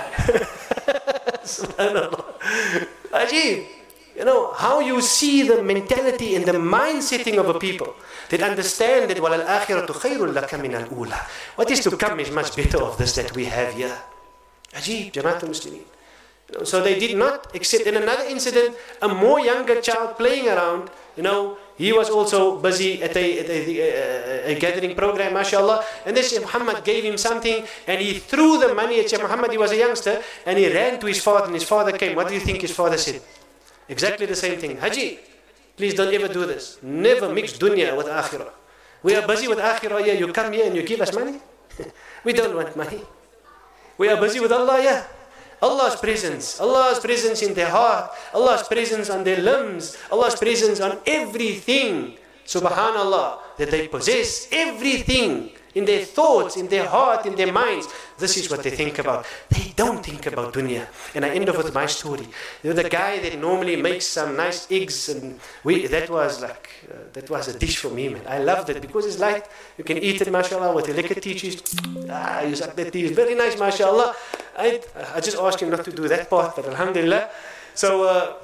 A: Subhanallah. Ajib. You know, how you see the mentality and the mind-setting of a people that understand that وَلَا الْآخِرَةُ خَيْرٌ لَكَ مِنَ الْأُولَى. What is to come is much better of this that we have here. Ajib, Jamaat al-Muslimin. You know, so they did not accept. In another incident, a more younger child playing around, you know, he was also busy at a, at a, a, a gathering program, mashallah. And then Sheikh Muhammad gave him something, and he threw the money at Sheikh Muhammad. He was a youngster, and he ran to his father, and his father came. What do you think his father said? Exactly the same thing. Haji, please don't ever do this. Never mix dunya with akhirah. We are busy with akhirah, yeah, you come here and you give us money. We don't want money. We are busy with Allah, yeah. Allah's presence, Allah's presence in their heart, Allah's presence on their limbs, Allah's presence on everything, subhanallah, that they possess, everything in their thoughts, in their heart, in their minds. This is what they think about. They don't think about dunya. And I end off with my story. You know, the guy that normally makes some nice eggs, and we, that was like, uh, that was a dish for me, man. I loved it because it's light. You can eat it, mashallah, with the liquor teachers. Ah, you suck that tea. It's very nice, mashallah. I, I just asked him not to do that part, but alhamdulillah. So, uh,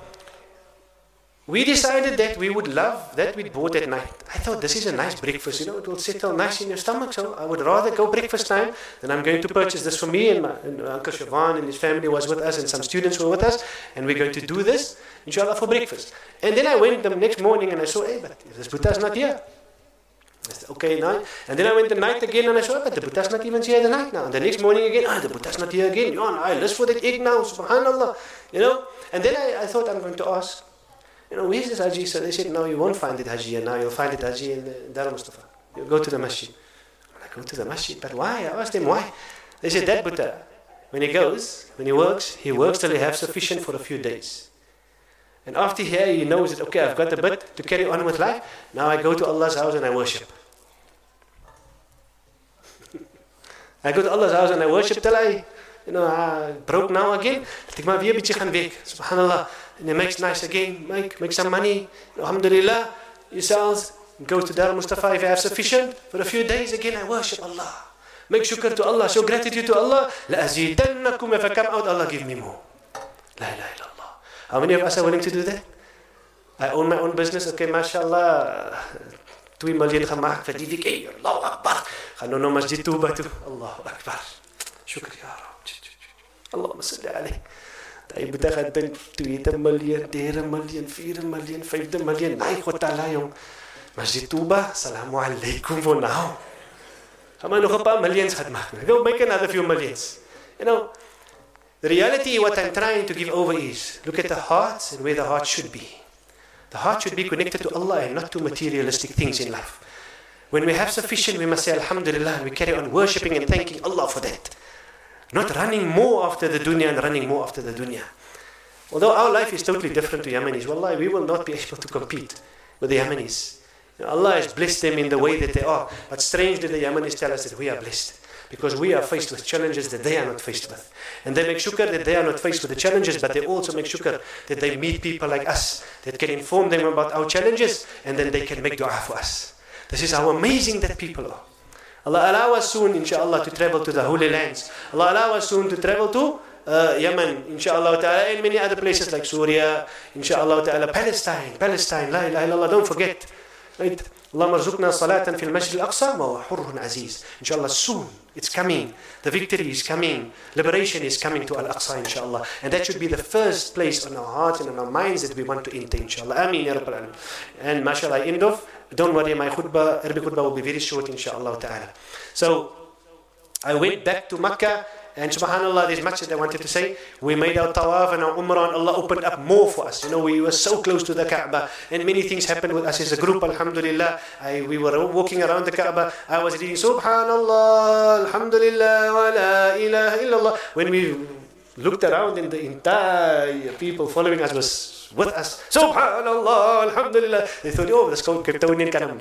A: we decided that we would love that we bought at night. I thought this is a nice breakfast, you know, it will settle nice in your stomach. So I would rather go breakfast time than I'm going to purchase this for me. And, my, and Uncle Shaban and his family was with us, and some students were with us, and we're going to do this, inshallah, for breakfast. And then I went the next morning and I saw, hey, but this Buddha's not here. I said, okay, now. And then I went the night again and I saw, but the Buddha's not even here the night now. And the next morning again, ah, the Buddha's not here again. You know, I list for that egg now, subhanallah, you know. And then I, I thought I'm going to ask, you know, where's this Haji? So they said, no, you won't find it Haji, and now you'll find it Haji in Dar al-Mustafa. You go to the masjid. I go to the masjid, but why? I asked them why. They said, that Buddha, when he goes, when he works, he works till he has sufficient for a few days. And after here, he knows that, okay, I've got a bit to carry on with life. Now I go to Allah's house and I worship. I go to Allah's house and I worship till I, you know, I broke now again. Ek maar weer 'n bietjie gaan werk. Subhanallah. And he makes nice again, make, make some money. Alhamdulillah, yourselves, go to Dar al-Mustafa if you have sufficient. For a few days again, I worship Allah. Make shukr to Allah, show gratitude to Allah. لَأَزِيدَنَّكُمْ If I come out, Allah give me more. La ilaha illallah. How many of us are willing to do that? I own my own business, okay, mashallah. two million gemaakt vir die week. Hey, Allahu Akbar. Gaan nou na Masjid Tuba toe. Allahu Akbar. Shukr ya Rab. Allahumma salli alayhi. Hy moet gaan dink twee miljoen, drie miljoen, vier miljoen, vyf miljoen. Nee, God Allah jong. Masjid Tuba, salamu alaykum for now. Gaan maar nog 'n paar millions gaan maak. Go make another few millions. You know, the reality what I'm trying to give over is, look at the hearts and where the heart should be. The heart should be connected to Allah and not to materialistic things in life. When we have sufficient, we must say alhamdulillah, and we carry on worshipping and thanking Allah for that. Not running more after the dunya and running more after the dunya. Although our life is totally different to Yemenis, wallahi, we will not be able to compete with the Yemenis. You know, Allah has blessed them in the way that they are. But strangely, the Yemenis tell us that we are blessed. Because we are faced with challenges that they are not faced with. And they make shukr that they are not faced with the challenges, but they also make shukr that they meet people like us that can inform them about our challenges, and then they can make dua for us. This is how amazing that people are. Allah allow us soon, inshallah, to travel to the Holy Lands. Allah allow us soon to travel to uh, Yemen, inshallah ta'ala, and many other places like Syria, inshallah ta'ala, Palestine, Palestine, la ilaha illallah, don't forget. Right? اللهم ارزقنا صلاة في المسجد الأقصى وهو حر عزيز. Inshallah, soon it's coming. The victory is coming. Liberation is coming to Al-Aqsa, inshallah. And that should be the first place on our hearts and on our minds that we want to enter, inshallah. Ameen, ya Rabbal Alamin. And mashallah, I end off. Don't worry, my khutbah, Arabic khutbah will be very short, inshallah ta'ala. So, I went back to Makkah. And subhanAllah, there's much that I wanted to say. We made our tawaf and our umrah, and Allah opened up more for us. You know, we were so close to the Kaaba, and many things happened with us as a group, alhamdulillah. I, we were walking around the Kaaba. I was reading subhanallah, alhamdulillah, wa la ilaha illallah. When we looked around, and the entire people following us was with us. Subhanallah, alhamdulillah. They thought, oh, that's called Kryptonian Kanam.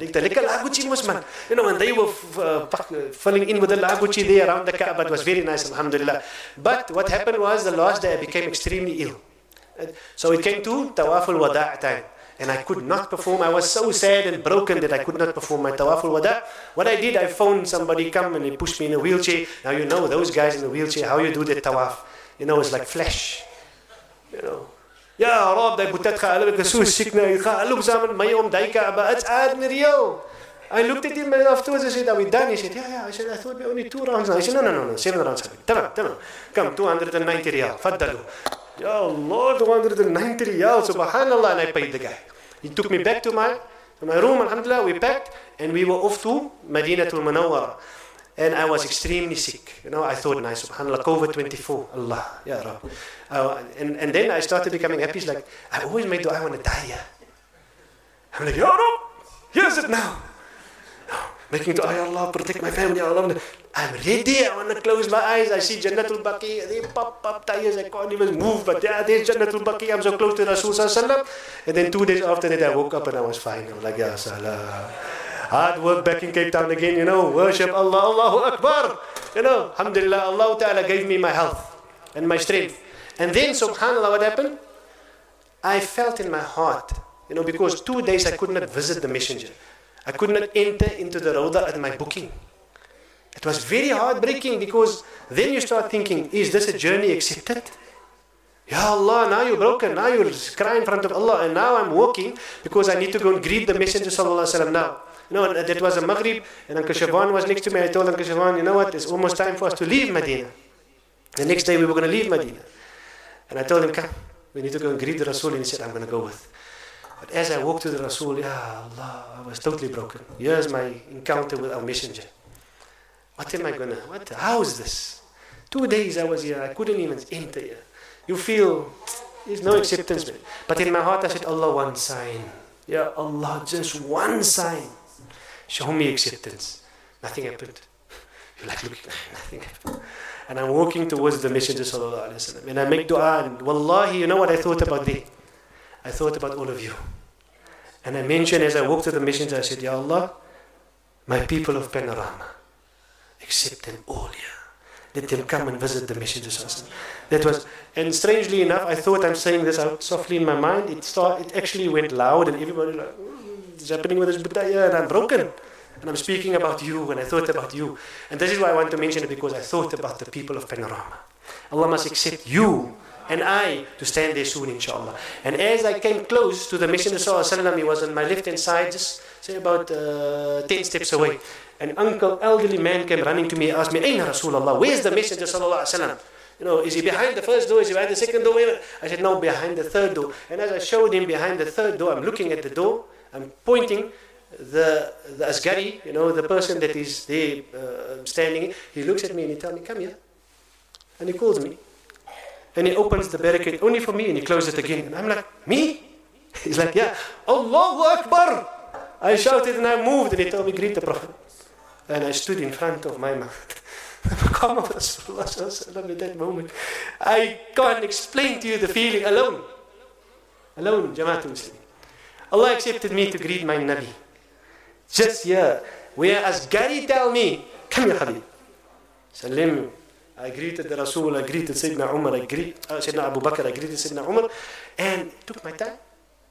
A: You know, and they were uh, filling in with the laguchi there around the Kaaba. It was very nice, alhamdulillah. But what happened was, the last day I became extremely ill. So it came to Tawaf al-Wada' time. And I could not perform. I was so sad and broken that I could not perform my Tawaf al-Wada'. What I did, I phoned somebody come and they pushed me in a wheelchair. Now you know those guys in the wheelchair, how you do the Tawaf. You know, it's like flesh. You know. Ja, Rob, die boetet gaan, hulle so siek nou, ek gaan loop saam met my om die Kaaba, it's unreal. I looked at him afterwards, I said, are we done? He said, yeah, yeah, I said, I thought we only two rounds now. He said, no, no, no, no, seven rounds. Tamam, tamam, come, two hundred ninety riyal, faddalu. Ya Allah, two hundred ninety riyal, subhanallah, and I paid the guy. He took me back to my, to my room, alhamdulillah, we packed, and we were off to Madinatul Munawwara. And I was extremely sick. You know, I thought, nice, subhanAllah, COVID twenty-four, Allah, ya Rab. Uh, and, and then I started becoming happy. It's like, I always made dua, I want to die here. I'm like, ya Rab, here's it now. Making dua, ya Allah, protect my family, ya Allah. I'm ready, I want to close my eyes. I see Jannatul Baqi, they pop, pop, tires, I can't even move. But yeah, there's Jannatul Baqi, I'm so close to Rasul Sallallahu. And then two days after that, I woke up and I was fine. I was like, ya Salah. Hard work back in Cape Town again, you know, worship Allah, Allahu Akbar. You know, alhamdulillah, Allah Ta'ala gave me my health and my strength. And then, subhanAllah, what happened? I felt in my heart, you know, because two days I could not visit the messenger. I could not enter into the Rawda at my booking. It was very heartbreaking, because then you start thinking, is this a journey accepted? Ya Allah, now you're broken, now you're crying in front of Allah, and now I'm walking because I need to go and greet the Messenger Sallallahu Alaihi Wasallam now. You know, that was a Maghrib, and Uncle Shaban was next to me. I told Uncle Shaban, you know what, it's almost time for us to leave Medina. The next day we were going to leave Medina. And I told him, come, we need to go and greet the Rasul, and he said, I'm going to go with. But as I walked to the Rasul, Ya Allah, I was totally broken. Here's my encounter with our Messenger. What am I going to, what, how is this? Two days I was here, I couldn't even enter here. You feel, there's no acceptance, man. But in my heart I said, Allah, one sign. Ya Allah, just one sign. Show me acceptance. Nothing happened. You're like, look, nothing happened. And I'm walking towards the Messenger Sallallahu Alaihi Wasallam. And I make dua, and wallahi, you know what I thought about there? I thought about all of you. And I mentioned as I walked to the Messenger, I said, Ya Allah, my people of Panorama, accept them all here. Let them come and visit the Messenger Sallallahu Alaihi Wasallam. That was, and strangely enough, I thought I'm saying this out softly in my mind. It start, it actually went loud, and everybody like, what's happening with this Buddha? And I'm broken. And I'm speaking about you, and I thought about you. And this is why I want to mention it, because I thought about the people of Panorama. Allah must accept you and I to stand there soon, inshallah. And as I came close to the Messenger Sallallahu Alaihi Wasallam, he was on my left-hand side, just say about uh, ten steps away. An uncle, elderly man came running to me, asked me, Aina Rasulullah, where's the Messenger Sallallahu Alaihi Wasallam? You know, is he behind the first door? Is he behind the second door? I said, no, behind the third door. And as I showed him behind the third door, I'm looking at the door, I'm pointing. The, the Asgari, you know, the person that is there uh, standing, he looks at me and he tells me, come here. And he calls me. And he opens the barricade only for me, and he closes it again. And I'm like, me? He's like, yeah. Allahu Akbar! I shouted and I moved, and he told me, greet the Prophet. And I stood in front of my mouth. The maqam of Rasulullah at that moment. I can't explain to you the feeling alone. Alone, Jamaatul Muslimin. Allah accepted me to greet my Nabi. Just here, whereas Gary tell me, come here, Habib. Salim. I greeted the Rasul, I greeted Sayyidina Umar, I greeted uh, Sayyidina Abu Bakr, I greeted Sayyidina Umar, and took my time.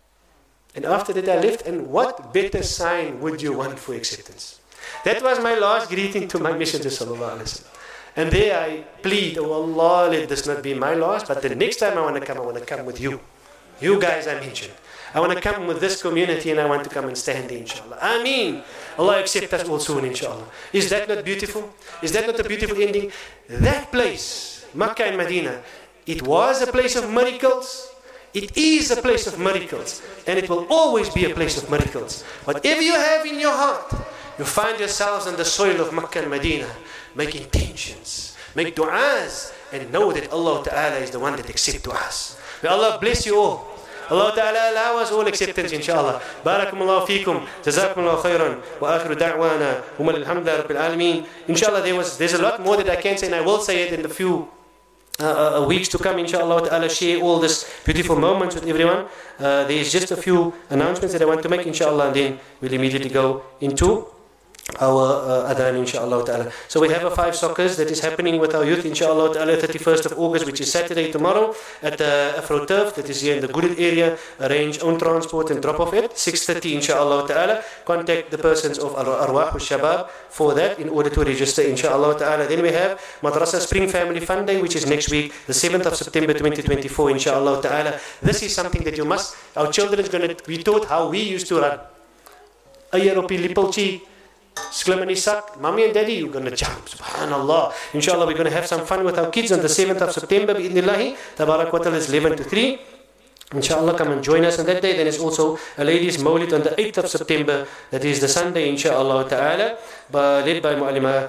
A: And after that I left, and what better sign would you want for acceptance? That was my last greeting to my Messenger Sallallahu Alaihi Wasallam. And there I plead, oh Allah, let this not be my last, but the next time I want to come, I want to come with you. You guys I mentioned. I want to come with this community and I want to come and stand there, inshallah. Ameen. Allah accept us all soon, inshallah. Is that not beautiful? Is that not a beautiful ending? That place, Makkah and Medina, it was a place of miracles. It is a place of miracles. And it will always be a place of miracles. Whatever you have in your heart, you find yourselves on the soil of Makkah and Medina. Make intentions, make du'as, and know that Allah Ta'ala is the one that accepts du'as. May Allah bless you all. Allah Ta'ala allow us all acceptance, inshallah. Barakumullah feekum, jazakumullah khairan, wa akhiru da'wana, hum alhamdulillah rabbil alameen. Inshallah, there was, there's a lot more that I can say, and I will say it in the few uh, uh, weeks to come, inshallah Ta'ala, share all this beautiful moments with everyone. Uh, there's just a few announcements that I want to make, inshallah, and then we'll immediately go into our uh, adhan, inshallah ta'ala. So we have a five soccers that is happening with our youth, inshallah ta'ala, thirty-first of August, which is Saturday tomorrow, at the Afro Turf, that is here in the Gulid area. Arrange own transport and drop off at six thirty, inshallah ta'ala. Contact the persons of Arwah al-Shabab for that in order to register, inshallah ta'ala. Then we have Madrasa Spring Family Fun Day, which is next week, the seventh of September twenty twenty-four, inshallah ta'ala. This is something that you must, our children is going to be taught how we used to run. Ayaropi Lipolchi, Sklimani Sak, Mommy and Daddy, you're going to jump. Subhanallah. Inshallah, we're going to have some fun with our kids on the seventh of September. Bi'idhnillahi. Tabarak wa ta'ala is eleven to three. Inshallah, come and join us on that day. Then there's also a ladies' Mawlid on the eighth of September. That is the Sunday, inshallah ta'ala. Led by Mu'alima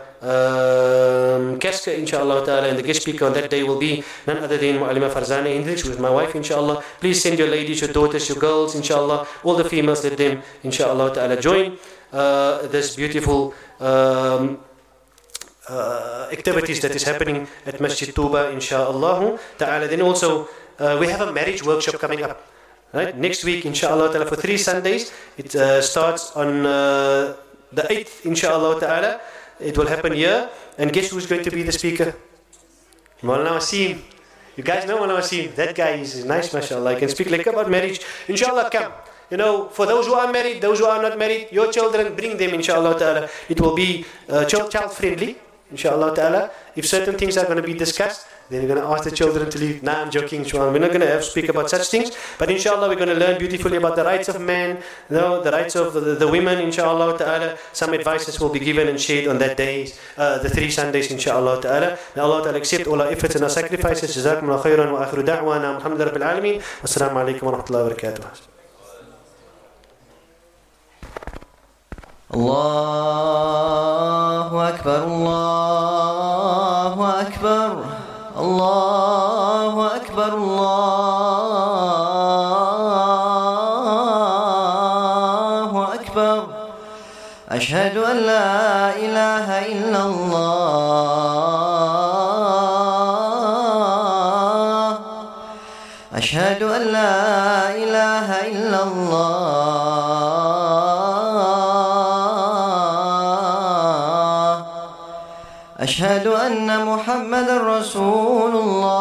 A: um, Kaska, inshallah ta'ala. And the guest speaker on that day will be none other than Mu'alima Farzana Hendricks, who is my wife, inshallah. Please send your ladies, your daughters, your girls, inshallah. All the females, let them, inshallah ta'ala, join uh, this beautiful um, uh, activities that is happening at Masjid Tuba, inshallah ta'ala. Then also, Uh, we have a marriage workshop coming up, right? Next week, inshallah ta'ala, for three Sundays. It uh, starts on uh, the eighth, inshallah ta'ala. It will happen here. And guess who's going to be the speaker? Maulana Wasim. You guys know Maulana Wasim. That guy is nice, mashallah. He can speak like about marriage. Inshallah, come. You know, for those who are married, those who are not married, your children, bring them, inshallah ta'ala. It will be uh, child friendly, inshallah ta'ala. If certain things are going to be discussed, then we're going to ask the children to leave. Nah, I'm joking, inshallah. We're not going to have speak about such things. But inshallah, we're going to learn beautifully about the rights of man, you know, the rights of the, the, the women, inshallah ta'ala. Some advices will be given and shared on that day, uh, the three Sundays, inshallah ta'ala. May Allah ta'ala accept all our efforts and our sacrifices. Jazakumullah khairan wa akhiru da'wana. Alhamdulillah rabbil alameen. Wassalamu alaikum wa rahmatullahi wa barakatuh.
B: Allahu Akbar, Allahu Akbar. Allahu Akbar, Allahu Akbar. Ashhadu an la ilaha illallah. Ashhadu an la ilaha illallah. أشهد أن محمد رسول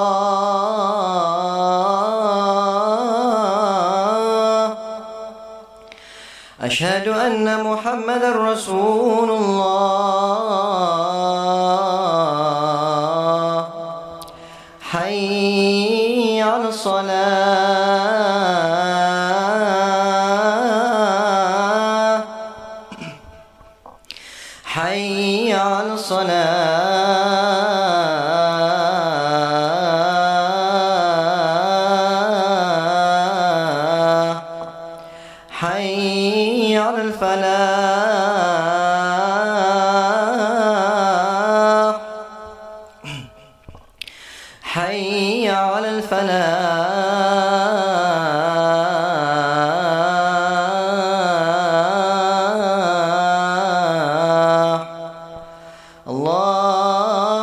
B: الله. أشهد أن محمد رسول الله. حي على الصلاة. حي على الصلاة. حي على الفلاح. حي على الفلاح. الله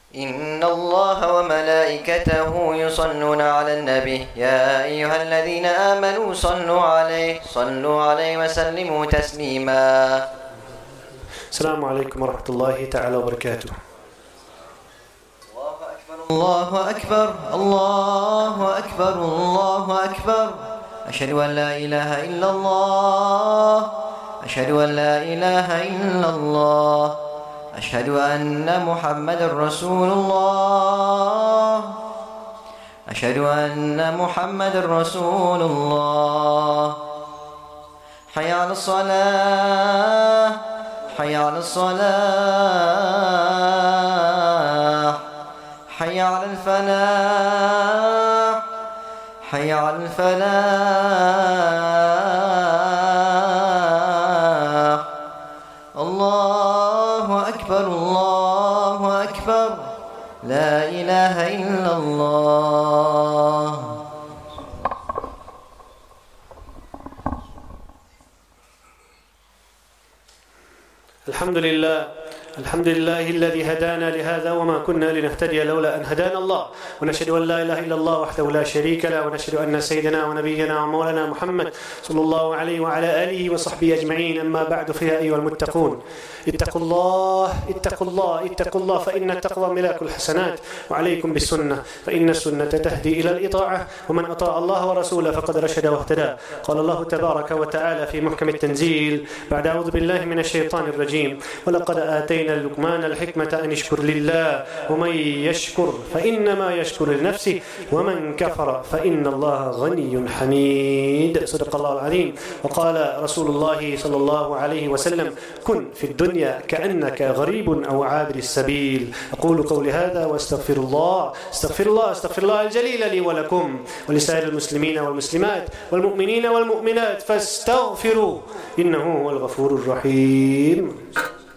B: إن الله وملائكته يصلون على النبي يا أيها الذين آمنوا صلوا عليه صلوا عليه وسلموا تسليما.
A: السلام عليكم ورحمة الله تعالى وبركاته.
B: الله أكبر الله أكبر الله أكبر. أشهد أن لا إله إلا الله أشهد أن لا إله إلا الله أشهد أن محمد رسول الله أشهد أن محمد رسول الله. حي على الصلاة حي على الصلاة حي على الفلاح حي على الفلاح. الله أكبر الله أكبر لا إله إلا الله.
A: الحمد لله الحمد لله الذي هدانا لهذا وما كنا لنهتدي لولا أن هدانا الله، ونشهد أن لا إله إلا الله وحده لا شريك له، ونشهد أن سيدنا ونبينا ومولانا محمد صلى الله عليه وعلى آله وصحبه أجمعين. أما بعد، فيا أيها المتقون اتقوا الله اتقوا الله اتقوا الله فإن التقوى ملاك الحسنات، وعليكم بالسنة فإن السنة تهدي إلى الإطاعة، ومن أطاع الله ورسوله فقد رشد واهتدى. قال الله تبارك وتعالى في محكم التنزيل بعد أعوذ بالله من الشيطان الرجيم: ولقد آتينا لقمان الحكمة أن اشكر لله ومن يشكر فإنما يشكر لنفسه ومن كفر فإن الله غني حميد. صدق الله العظيم. وقال رسول الله صلى الله عليه وسلم: كن في الدنيا كأنك غريب أو عابر السبيل. أقول قولي هذا واستغفر الله استغفر الله استغفر الله الجليل لي ولكم ولسائر المسلمين والمسلمات والمؤمنين والمؤمنات فاستغفروا إنه هو الغفور الرحيم.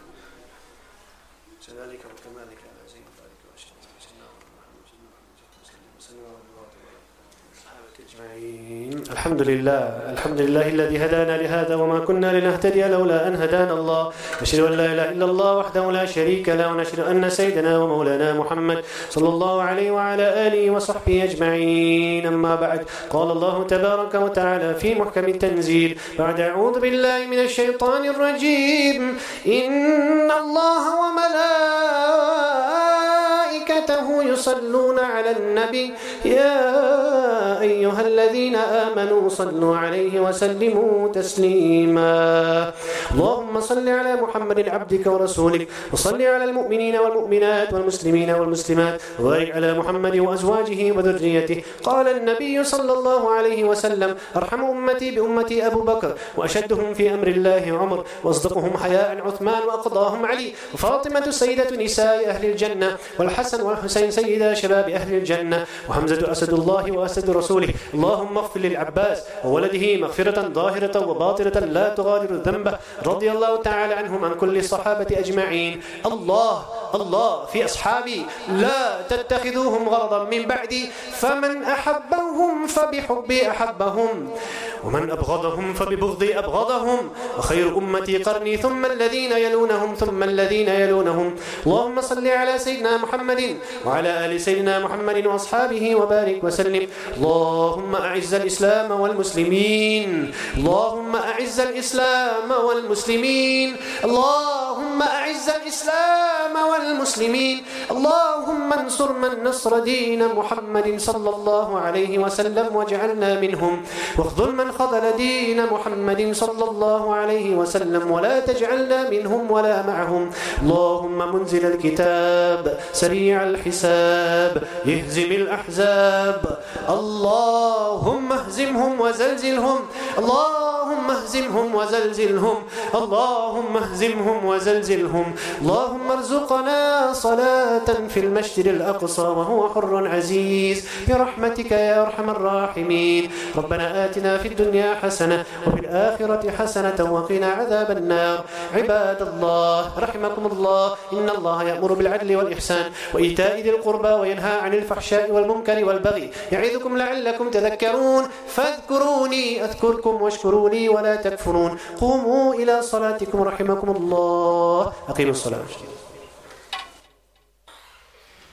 A: الحمد لله الحمد لله الذي هدانا لهذا وما كنا لنهتدي لولا أن هدانا الله. نشهد أن لا إله إلا الله وحده لا شريك له، ونشهد أن سيدنا ومولانا محمد صلى الله عليه وعلى آله وصحبه أجمعين. أما بعد، قال الله تبارك وتعالى في محكم التنزيل بعد أعوذ بالله من الشيطان الرجيم: إن الله وملائكته يصلون على النبي يا أيها الذين آمنوا صلوا عليه وسلموا تسليما. اللهم صل على محمد عبدك ورسولك، وصل على المؤمنين والمؤمنات والمسلمين والمسلمات، وبارك على محمد وأزواجه وذريته. قال النبي صلى الله عليه وسلم: أرحم أمتي بأمتي أبو بكر، وأشدهم في أمر الله عمر، وأصدقهم حياء عثمان، وأقضاهم علي، وفاطمة سيدة نساء أهل الجنة، والحسن والحسين سيدا شباب أهل الجنة، وحمزة أسد الله وأسد رسوله. اللهم اغفر للعباس وولده مغفرة ظاهرة وباطنة لا تغادر ذنبه، رضي الله تعالى عنهم عن كل الصحابة أجمعين. الله الله في أصحابي لا تتخذوهم غرضا من بعدي، فمن أحبهم فبحبي أحبهم، ومن أبغضهم فببغضي أبغضهم، وخير أمتي قرني ثم الذين يلونهم ثم الذين يلونهم. اللهم صل على سيدنا محمد وعلى آل سيدنا محمد وأصحابه وبارك وسلم. اللهم أعز الإسلام والمسلمين اللهم أعز الإسلام والمسلمين اللهم أعز الإسلام والمسلمين اللهم انصر من نصر دين محمد صلى الله عليه وسلم واجعلنا منهم، واخذل من خذل دين محمد صلى الله عليه وسلم ولا تجعلنا منهم ولا معهم. اللهم منزل الكتاب سريع الحساب يهزم الأحزاب، اللهم اهزمهم وزلزلهم اللهم اهزمهم وزلزلهم اللهم اهزمهم وزلزلهم. اللهم ارزقنا صلاة في المسجد الأقصى وهو حر عزيز برحمتك يا أرحم الراحمين. ربنا آتنا في الدنيا حسنة وفي الآخرة حسنة وقنا عذاب النار. عباد الله رحمكم الله، إن الله يأمر بالعدل والإحسان وإيتاء ذي القربى وينهى عن الفحشاء والمنكر والبغي، يعظكم لعلكم تذكرون. فاذكروني أذكركم واشكروا لي ولا تكفرون. قوموا إلى صلاتكم رحمكم الله. أقيموا الصلاة.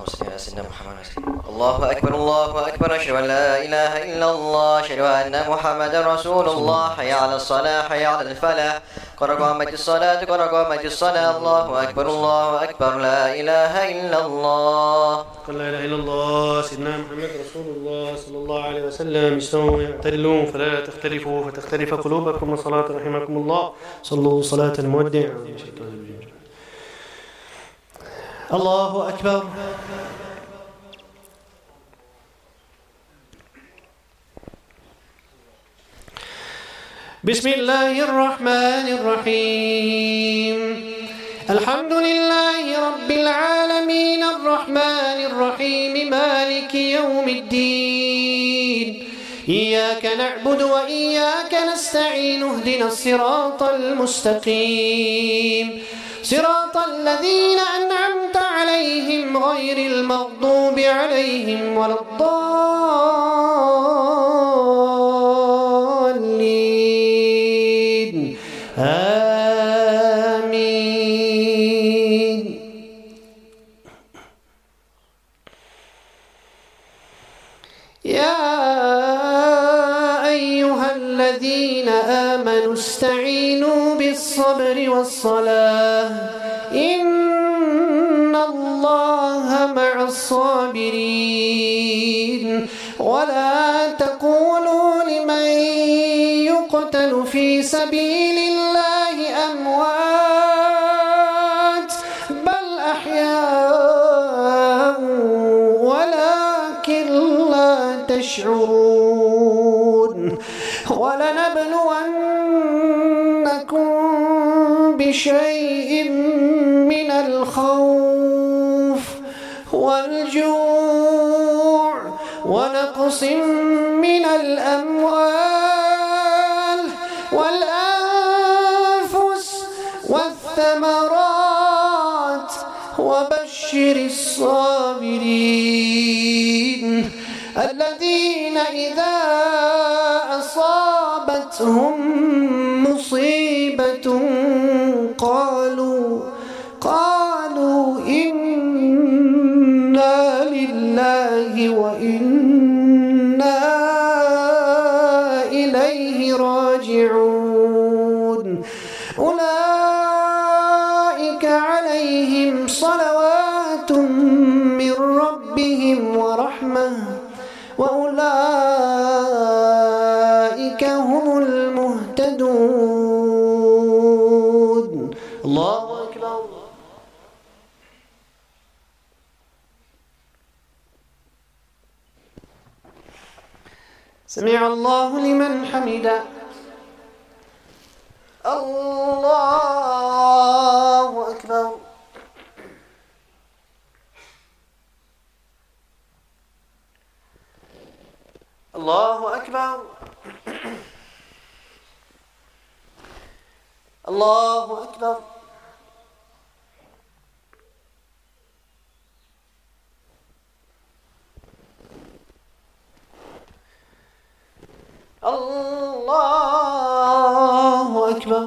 B: اللهم صل على سيدنا محمد وسلم. الله أكبر الله أكبر أشهد أن لا إله إلا الله أشهد أن محمدا رسول الله حي على الصلاة حي على الفلاح قد قامت الصلاة قد قامت الصلاة الله أكبر الله أكبر لا إله إلا الله.
A: قل لا إله إلا الله سيدنا محمد رسول الله صلى الله عليه وسلم. استووا اعتدلوا فلا تختلفوا فتختلف قلوبكم والصلاة رحمكم الله. صلوا صلاة المودع. الله أكبر. بسم الله الرحمن الرحيم. الحمد لله رب العالمين الرحمن الرحيم مالك يوم الدين. إياك نعبد وإياك نستعين اهدنا الصراط المستقيم صراط الذين أنعمت عليهم غير المغضوب عليهم ولا الضالين آمين. يا أيها الذين آمنوا استعينوا بالصبر والصلاة إن الله مع الصابرين. ولا تقولوا لمن يقتل في سبيل الله أموات بل أحياء ولكن لا تشعرون. ولنبلونكم بشيء من الخوف والجوع ونقص من الأموال والأنفس والثمرات وبشر الصابرين الذين إذا أصابتهم مصيبة قالوا قالوا إنا لله وإنا إليه راجعون. أولئك عليهم صلوات من ربهم ورحمة وأولئك هم المهتدون. الله أكبر. سمع الله لمن حمده. الله أكبر. الله أكبر. الله أكبر. الله أكبر.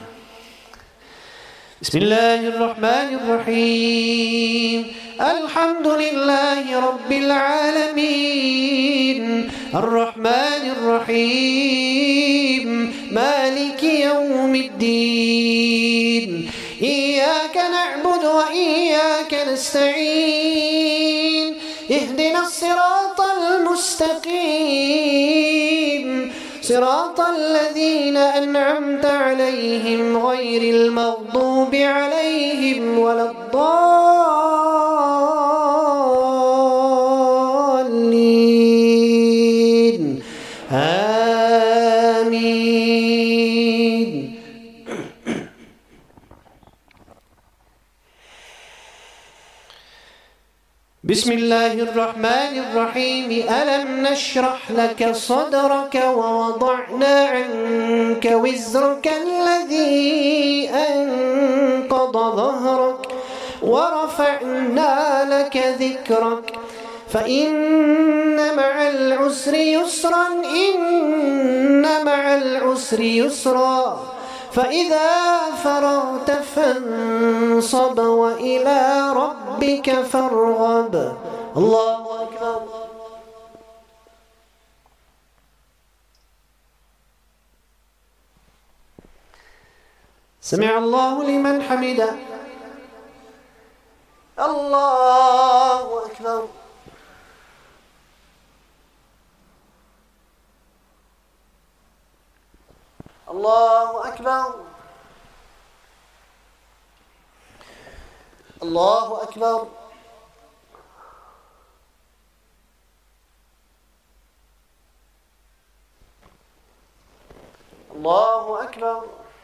A: بسم الله الرحمن الرحيم. الحمد لله رب العالمين الرحمن الرحيم مالك يوم الدين. إياك نعبد وإياك نستعين اهدنا الصراط المستقيم صراط الذين أنعمت عليهم غير المغضوب عليهم ولا الضالين آمين. بسم الله الرحمن الرحيم. ألم نشرح لك صدرك ووضعنا عنك وزرك الذي أنقض ظهرك ورفعنا لك ذكرك فإن مع العسر يسرا إن مع العسر يسرا فإذا فرغت فانصب وإلى ربك فارغب. الله أكبر. سمع الله لمن حمده. الله أكبر. الله أكبر. الله أكبر. الله أكبر.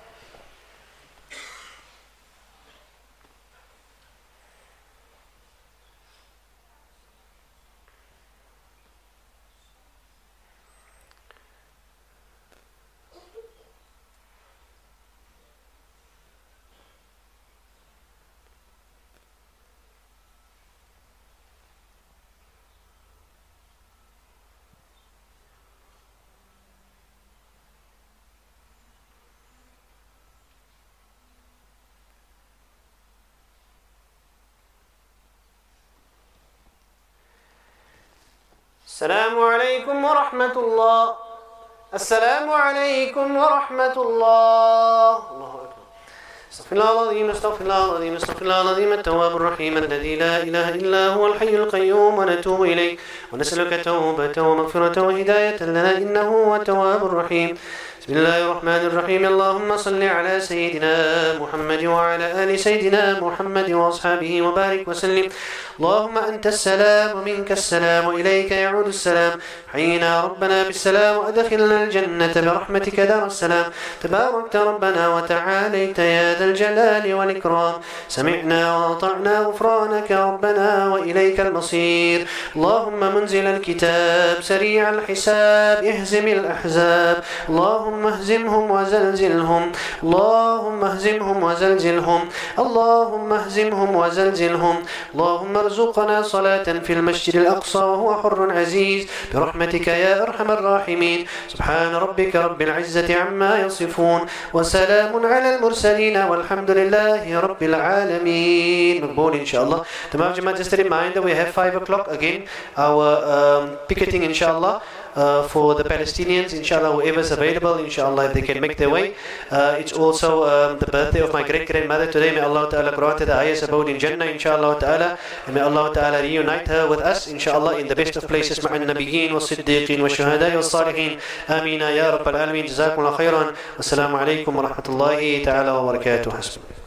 A: السلام عليكم ورحمة الله. السلام عليكم ورحمة الله. الله أكبر. استغفر الله العظيم استغفر الله العظيم استغفر الله العظيم التواب الرحيم الذي لا إله إلا هو الحي القيوم ونتوب إليه ونسألك توبة ومغفرة وهداية لنا إنه هو التواب الرحيم. بسم الله الرحمن الرحيم. اللهم صل على سيدنا محمد وعلى آل سيدنا محمد وأصحابه وبارك وسلم. اللهم أنت السلام ومنك السلام وإليك يعود السلام. حينا ربنا بالسلام وأدخلنا الجنة برحمتك دار السلام. تباركت ربنا وتعاليت يا ذا الجلال والإكرام. سمعنا وأطعنا غفرانك ربنا وإليك المصير. اللهم منزل الكتاب سريع الحساب اهزم الأحزاب. اللهم اهزمهم وزلزلهم. اللهم اهزمهم وزلزلهم. اللهم اهزمهم وزلزلهم. اللهم ارزقنا صلاة في المسجد الأقصى وهو حر عزيز برحمتك يا أرحم الراحمين. سبحان ربك رب العزة عما يصفون وسلام على المرسلين والحمد لله رب العالمين. مقبول إن شاء الله. تمام جماعة. Just a reminder, we have five o'clock again our um, picketing inshallah. Uh, for the Palestinians, inshallah, whoever is available, inshallah, if they can make their way. Uh, it's also um, the birthday of my great-grandmother today. May Allah Ta'ala grant her the highest abode in Jannah, inshallah Ta'ala. And may Allah Ta'ala reunite her with us, inshallah, in the best of places, مع النبيين والصديقين والشهداء والصالحين. آمين يا رب العالمين. جزاكم الله خيرا. والسلام عليكم ورحمة الله تعالى وبركاته.